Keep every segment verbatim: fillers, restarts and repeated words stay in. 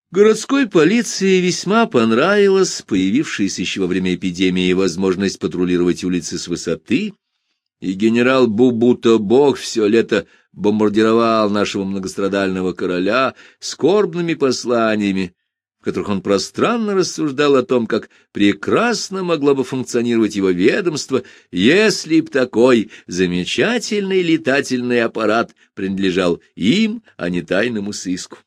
Городской полиции весьма понравилась появившаяся еще во время эпидемии возможность патрулировать улицы с высоты, и генерал Бубуто-Бог все лето бомбардировал нашего многострадального короля скорбными посланиями, в которых он пространно рассуждал о том, как прекрасно могло бы функционировать его ведомство, если б такой замечательный летательный аппарат принадлежал им, а не тайному сыску.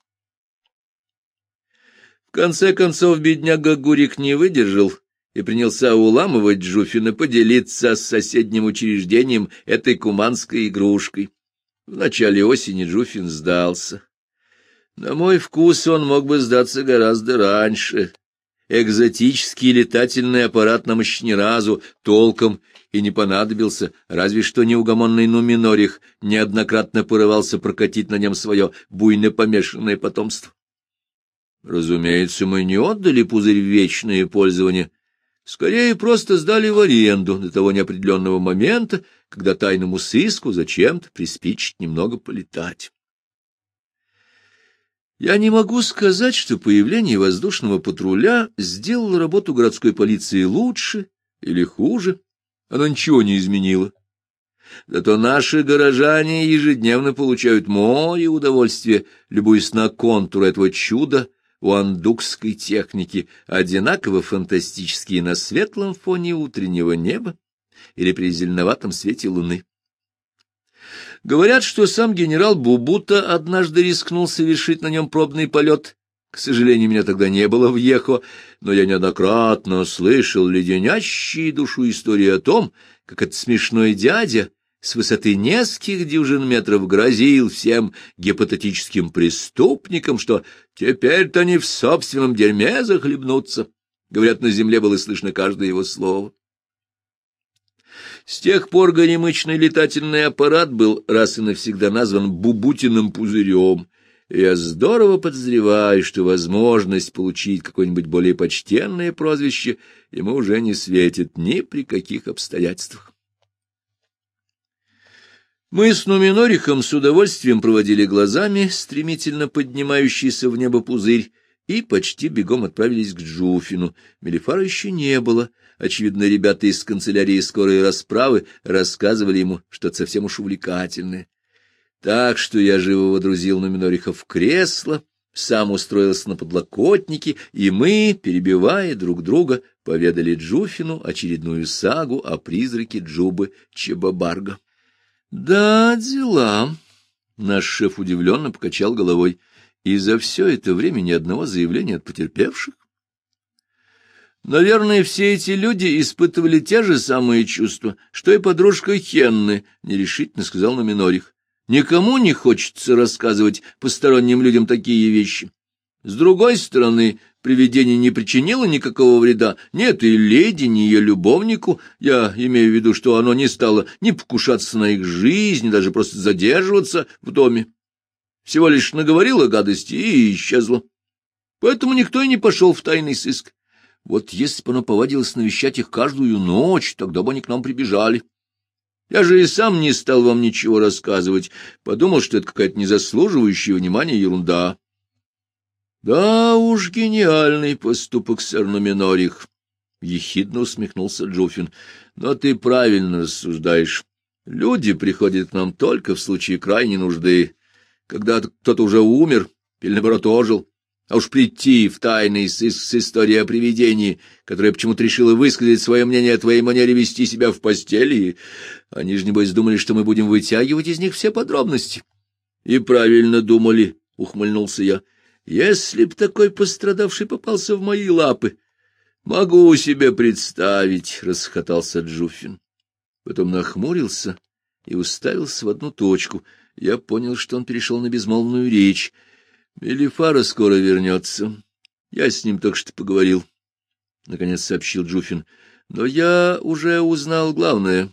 В конце концов бедняга Гурик не выдержал и принялся уламывать Джуфина поделиться с соседним учреждением этой куманской игрушкой. В начале осени Джуфин сдался. На мой вкус он мог бы сдаться гораздо раньше. Экзотический летательный аппарат нам еще ни разу толком и не понадобился, разве что неугомонный Нуминорих неоднократно порывался прокатить на нем свое буйно помешанное потомство. Разумеется, мы не отдали пузырь в вечное пользование, скорее просто сдали в аренду до того неопределенного момента, когда тайному сыску зачем-то приспичит немного полетать. Я не могу сказать, что появление воздушного патруля сделало работу городской полиции лучше или хуже. Оно ничего не изменило. Зато наши горожане ежедневно получают море удовольствия, любуясь на контуры этого чуда уандукской техники, одинаково фантастические на светлом фоне утреннего неба или при зеленоватом свете луны. Говорят, что сам генерал Бубуто однажды рискнул совершить на нем пробный полет. К сожалению, меня тогда не было в Ехо, но я неоднократно слышал леденящие душу истории о том, как этот смешной дядя с высоты нескольких дюжин метров грозил всем гипотетическим преступникам, что теперь-то они в собственном дерьме захлебнутся. Говорят, на земле было слышно каждое его слово. С тех пор горемычный летательный аппарат был раз и навсегда назван Бубутиным пузырем, и я здорово подозреваю, что возможность получить какое-нибудь более почтенное прозвище ему уже не светит ни при каких обстоятельствах. Мы с Нуминорихом с удовольствием проводили глазами стремительно поднимающийся в небо пузырь и почти бегом отправились к Джуфину. Мелифара еще не было. Очевидно, ребята из канцелярии скорой расправы рассказывали ему что-то совсем уж увлекательное. Так что я живо водрузил Нуминориха в кресло, сам устроился на подлокотнике, и мы, перебивая друг друга, поведали Джуфину очередную сагу о призраке Джубы Чебабарга. — Да, дела. Наш шеф удивленно покачал головой. И за все это время ни одного заявления от потерпевших. Наверное, все эти люди испытывали те же самые чувства, что и подружка Хенны, — нерешительно сказал Нуминорих. Никому не хочется рассказывать посторонним людям такие вещи. С другой стороны, привидение не причинило никакого вреда, нет и леди, ни ее любовнику, я имею в виду, что оно не стало ни покушаться на их жизнь, ни даже просто задерживаться в доме. Всего лишь наговорило гадости и исчезло. Поэтому никто и не пошел в тайный сыск. Вот если бы оно повадилось навещать их каждую ночь, тогда бы они к нам прибежали. Я же и сам не стал вам ничего рассказывать, подумал, что это какая-то незаслуживающая внимания ерунда. — Да уж, гениальный поступок, сэр Нуминорих, — ехидно усмехнулся Джуфин. — Но ты правильно рассуждаешь. Люди приходят к нам только в случае крайней нужды, когда кто-то уже умер или, наоборот, ожил. А уж прийти в тайный сыск с историей о привидении, которая почему-то решила высказать свое мнение о твоей манере вести себя в постели, они же, небось, думали, что мы будем вытягивать из них все подробности. — И правильно думали, — ухмыльнулся я. — Если б такой пострадавший попался в мои лапы. — Могу себе представить, — расхохотался Джуфин. Потом нахмурился и уставился в одну точку. Я понял, что он перешел на безмолвную речь. Мелифара скоро вернется. Я с ним только что поговорил, — наконец сообщил Джуфин. Но я уже узнал главное.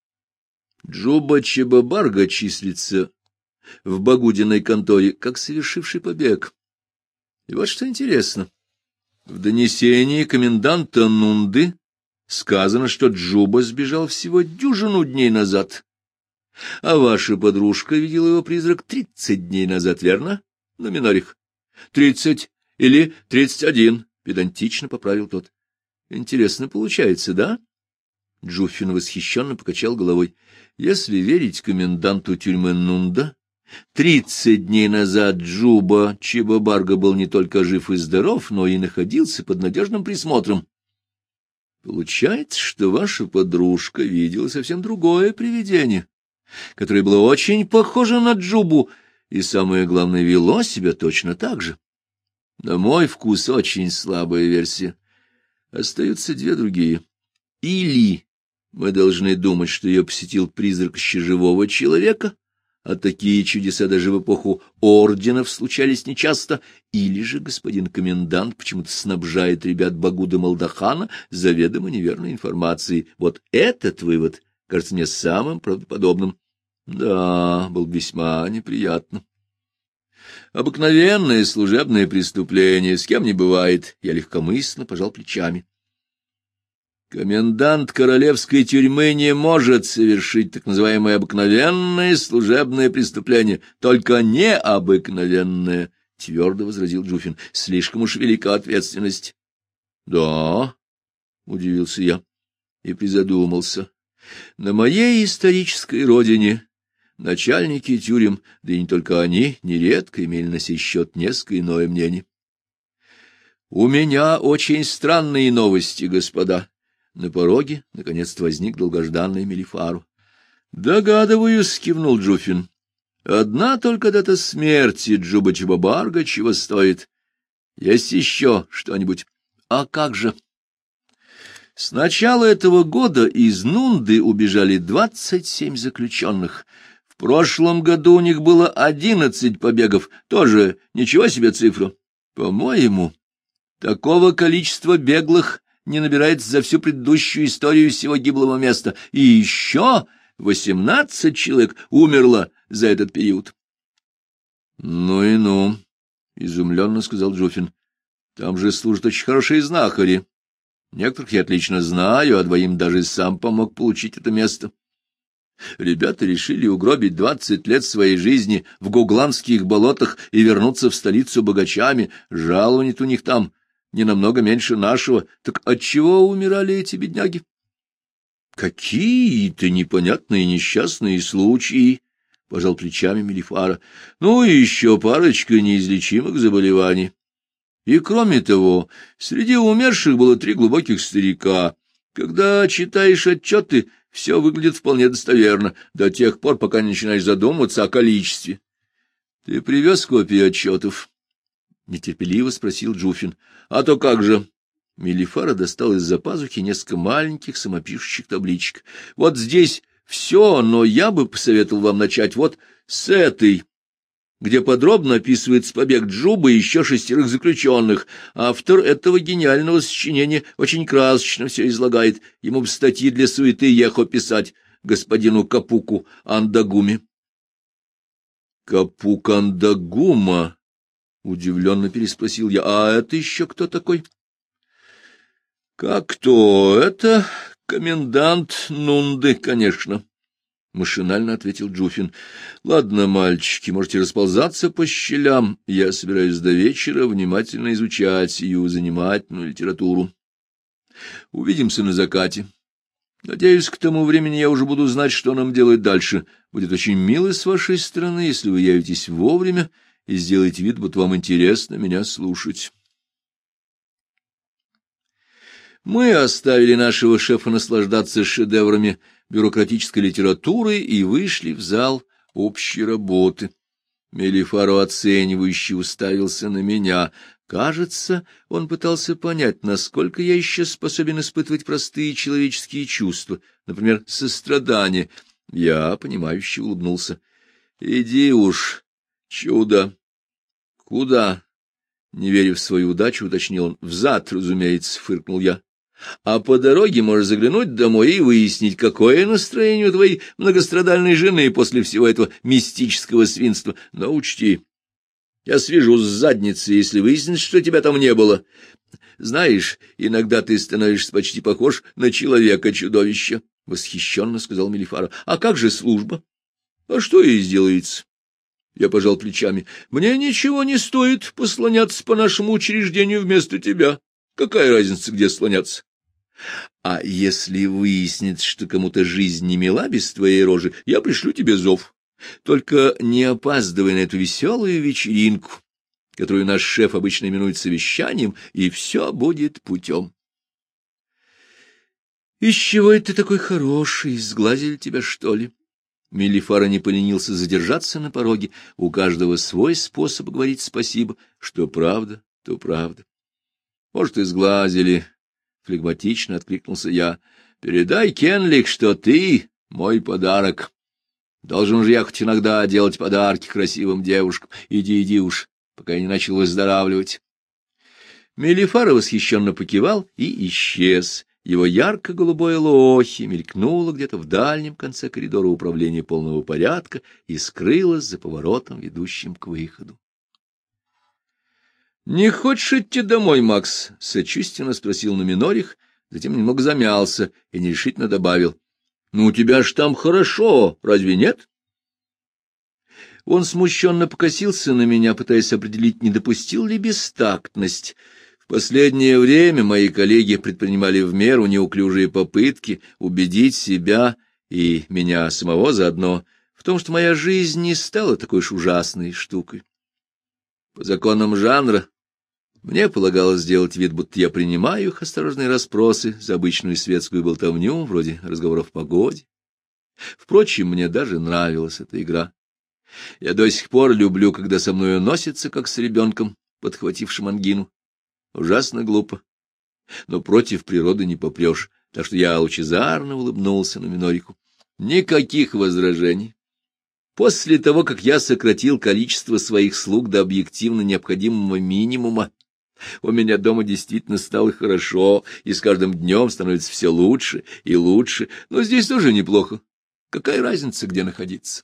Джуба Чебабарга числится в Багудиной конторе как совершивший побег. И вот что интересно. В донесении коменданта Нунды сказано, что Джуба сбежал всего дюжину дней назад. А ваша подружка видела его призрак тридцать дней назад, верно? Нуминорих. Тридцать Или тридцать один, — педантично поправил тот. — Интересно получается, да? Джуффин восхищенно покачал головой. Если верить коменданту тюрьмы Нунда, тридцать дней назад Джуба Чибабарга был не только жив и здоров, но и находился под надежным присмотром. Получается, что ваша подружка видела совсем другое привидение, которое было очень похоже на Джубу, и, самое главное, вело себя точно так же. На мой вкус очень слабая версия. Остаются две другие. Или мы должны думать, что ее посетил призрак еще живого человека, а такие чудеса даже в эпоху орденов случались нечасто, или же господин комендант почему-то снабжает ребят Багуда Малдахана заведомо неверной информацией. Вот этот вывод кажется мне самым правдоподобным. Да, был весьма неприятно. Обыкновенное служебное преступление, с кем не бывает. Я легкомысленно пожал плечами. Комендант королевской тюрьмы не может совершить так называемое обыкновенное служебное преступление, только необыкновенное, — твердо возразил Джуффин. — Слишком уж велика ответственность. — Да, — удивился я и призадумался. На моей исторической родине начальники тюрем, да и не только они, нередко имели на сей счет несколько иное мнение. — У меня очень странные новости, господа. На пороге наконец-то возник долгожданный Мелифару. — Догадываюсь, — кивнул Джуффин. — Одна только дата смерти Джуба Чибабарга чего стоит. Есть еще что-нибудь? — А как же? С начала этого года из Нунды убежали двадцать семь заключенных. В прошлом году у них было одиннадцать побегов. Тоже ничего себе цифра. По-моему, такого количества беглых не набирается за всю предыдущую историю всего гиблого места, и еще восемнадцать человек умерло за этот период. — Ну и ну, — изумленно сказал Джуффин, — там же служат очень хорошие знахари. Некоторых я отлично знаю, а двоим даже сам помог получить это место. Ребята решили угробить двадцать лет своей жизни в гугланских болотах и вернуться в столицу богачами. Жалование-то у них там не намного меньше нашего. Так отчего умирали эти бедняги? Какие-то непонятные несчастные случаи, — пожал плечами Мелифара. Ну и еще парочка неизлечимых заболеваний. И кроме того, среди умерших было три глубоких старика. Когда читаешь отчеты, все выглядит вполне достоверно, до тех пор, пока не начинаешь задумываться о количестве. — Ты привез копии отчетов? — нетерпеливо спросил Джуффин. — А то как же? Мелифара достал из-за пазухи несколько маленьких самопишущих табличек. — Вот здесь все, но я бы посоветовал вам начать вот с этой, где подробно описывается побег Джубы и еще шестерых заключенных. Автор этого гениального сочинения очень красочно все излагает. Ему бы статьи для суеты ехо писать, господину Капуку Андагуме. — Капук Андагума? — удивленно переспросил я. — А это еще кто такой? — Как кто? Это комендант Нунды, конечно. — машинально ответил Джуффин. — Ладно, мальчики, можете расползаться по щелям. Я собираюсь до вечера внимательно изучать сию занимательную литературу. Увидимся на закате. Надеюсь, к тому времени я уже буду знать, что нам делать дальше. Будет очень мило с вашей стороны, если вы явитесь вовремя и сделаете вид, будто вам интересно меня слушать. Мы оставили нашего шефа наслаждаться шедеврами бюрократической литературы и вышли в зал общей работы. Мелифаро оценивающе уставился на меня. Кажется, он пытался понять, насколько я еще способен испытывать простые человеческие чувства, например, сострадание. Я, понимающе улыбнулся. — Иди уж, чудо. — Куда? — не веря в свою удачу, уточнил он. — Взад, разумеется, — фыркнул я. — А по дороге можешь заглянуть домой и выяснить, какое настроение у твоей многострадальной жены после всего этого мистического свинства. Но учти, я свяжу с задницей, если выяснится, что тебя там не было. Знаешь, иногда ты становишься почти похож на человека-чудовище, — восхищенно сказал Мелифаро. — А как же служба? А что ей сделается? Я пожал плечами. Мне ничего не стоит послоняться по нашему учреждению вместо тебя. Какая разница, где слоняться? А если выяснится, что кому-то жизнь не мила без твоей рожи, я пришлю тебе зов. Только не опаздывай на эту веселую вечеринку, которую наш шеф обычно именует совещанием, и все будет путем. — Из чего это ты такой хороший? Сглазили тебя, что ли? Мелифара не поленился задержаться на пороге. У каждого свой способ говорить спасибо. Что правда, то правда. — Может, и сглазили, — флегматично откликнулся я. — Передай, Кенлик, что ты мой подарок. Должен же я хоть иногда делать подарки красивым девушкам. Иди, иди уж, пока я не начал выздоравливать. Мелифара восхищенно покивал и исчез. Его ярко-голубое лохи мелькнуло где-то в дальнем конце коридора управления полного порядка и скрылось за поворотом, ведущим к выходу. — Не хочешь идти домой, Макс? — сочувственно спросил Нуминорих, затем немного замялся и нерешительно добавил. — Ну, у тебя ж там хорошо, разве нет? Он смущенно покосился на меня, пытаясь определить, не допустил ли бестактность. В последнее время мои коллеги предпринимали в меру неуклюжие попытки убедить себя и меня самого заодно в том, что моя жизнь не стала такой уж ужасной штукой. По законам жанра мне полагалось сделать вид, будто я принимаю их осторожные расспросы за обычную светскую болтовню, вроде разговоров о погоде. Впрочем, мне даже нравилась эта игра. Я до сих пор люблю, когда со мною носится, как с ребенком, подхватившим ангину. Ужасно глупо, но против природы не попрешь, так что я лучезарно улыбнулся Нуминорику. Никаких возражений. После того, как я сократил количество своих слуг до объективно необходимого минимума, у меня дома действительно стало хорошо, и с каждым днем становится все лучше и лучше, но здесь тоже неплохо. Какая разница, где находиться?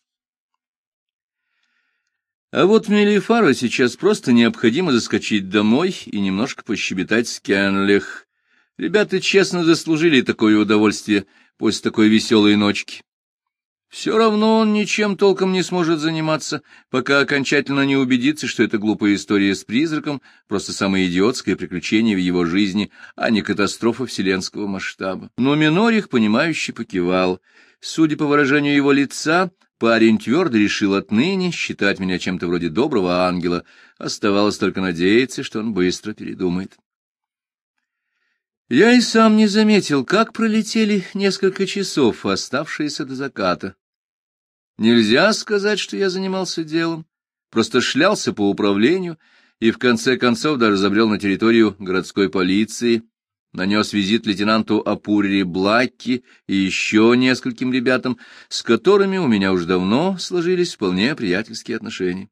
А вот Мелифару сейчас просто необходимо заскочить домой и немножко пощебетать с Кенлих. Ребята честно заслужили такое удовольствие после такой веселой ночки. Все равно он ничем толком не сможет заниматься, пока окончательно не убедится, что это глупая история с призраком, просто самое идиотское приключение в его жизни, а не катастрофа вселенского масштаба. Но Минорих, понимающе покивал. Судя по выражению его лица, парень твердо решил отныне считать меня чем-то вроде доброго ангела. Оставалось только надеяться, что он быстро передумает. Я и сам не заметил, как пролетели несколько часов, оставшиеся до заката. Нельзя сказать, что я занимался делом, просто шлялся по управлению и в конце концов даже забрел на территорию городской полиции, нанес визит лейтенанту Апурри Блакки и еще нескольким ребятам, с которыми у меня уж давно сложились вполне приятельские отношения.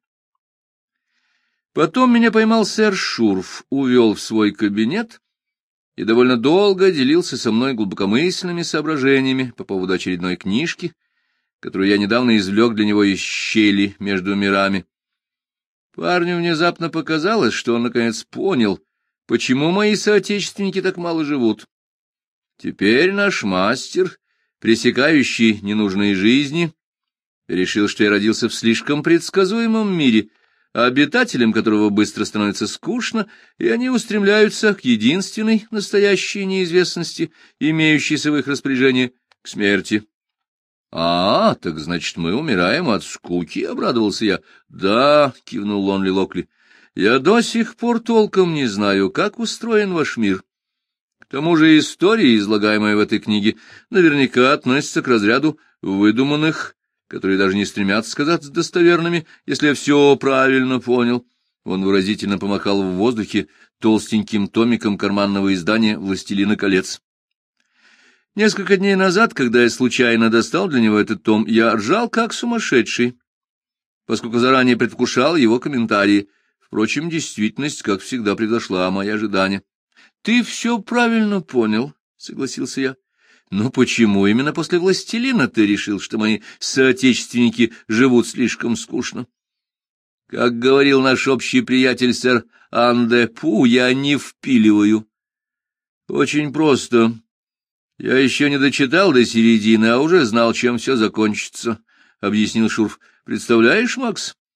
Потом меня поймал сэр Шурф, увел в свой кабинет и довольно долго делился со мной глубокомысленными соображениями по поводу очередной книжки, которую я недавно извлек для него из щели между мирами. Парню внезапно показалось, что он наконец понял, почему мои соотечественники так мало живут. Теперь наш мастер, пресекающий ненужные жизни, решил, что я родился в слишком предсказуемом мире, обитателям которого быстро становится скучно, и они устремляются к единственной настоящей неизвестности, имеющейся в их распоряжении, к смерти. — А, так значит, мы умираем от скуки, — обрадовался я. — Да, — кивнул Лонли Локли, — я до сих пор толком не знаю, как устроен ваш мир. К тому же история, излагаемая в этой книге, наверняка относится к разряду выдуманных, которые даже не стремятся казаться достоверными, если я все правильно понял. Он выразительно помахал в воздухе толстеньким томиком карманного издания «Властелина колец». Несколько дней назад, когда я случайно достал для него этот том, я ржал как сумасшедший, поскольку заранее предвкушал его комментарии. Впрочем, действительность, как всегда, превзошла мои ожидания. — Ты все правильно понял, — согласился я. — Но почему именно после «Властелина» ты решил, что мои соотечественники живут слишком скучно? Как говорил наш общий приятель сэр Анде Пу, я не впиливаю. — Очень просто. Я еще не дочитал до середины, а уже знал, чем все закончится, — объяснил Шурф. — Представляешь, Макс,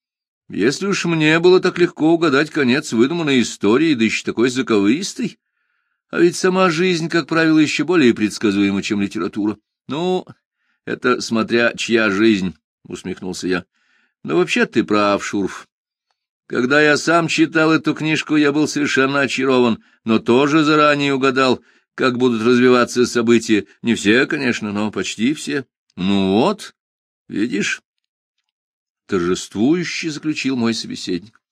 Если уж мне было так легко угадать конец выдуманной истории, да еще такой заковыристый, а ведь сама жизнь, как правило, еще более предсказуема, чем литература. Ну, это смотря чья жизнь, — усмехнулся я. Но вообще ты прав, Шурф. Когда я сам читал эту книжку, я был совершенно очарован, но тоже заранее угадал, как будут развиваться события. Не все, конечно, но почти все. Ну вот, видишь, — торжествующе заключил мой собеседник.